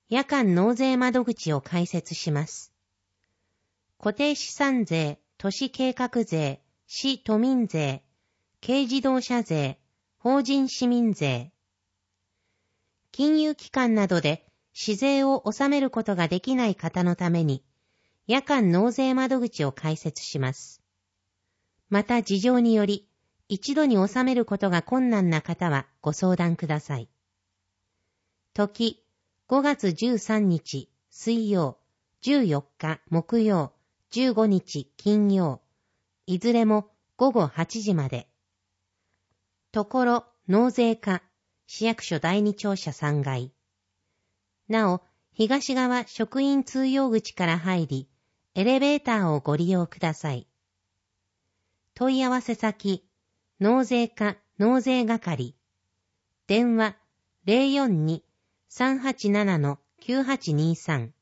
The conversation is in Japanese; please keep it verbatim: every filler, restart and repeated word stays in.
夜間納税窓口を開設します。固定資産税、都市計画税、市都民税、軽自動車税、法人市民税。金融機関などで市税を納めることができない方のために、夜間納税窓口を開設します。また事情により、一度に納めることが困難な方はご相談ください。時、ごがつじゅうさんにち水曜、じゅうよっか木曜、じゅうごにち金曜、いずれもごごはちじまで。ところ、納税課、市役所だいに庁舎さんがい。なお、東側職員通用口から入り、エレベーターをご利用ください。問い合わせ先、納税課納税係。電話 ゼロよんに さんはちなな きゅうはちにさん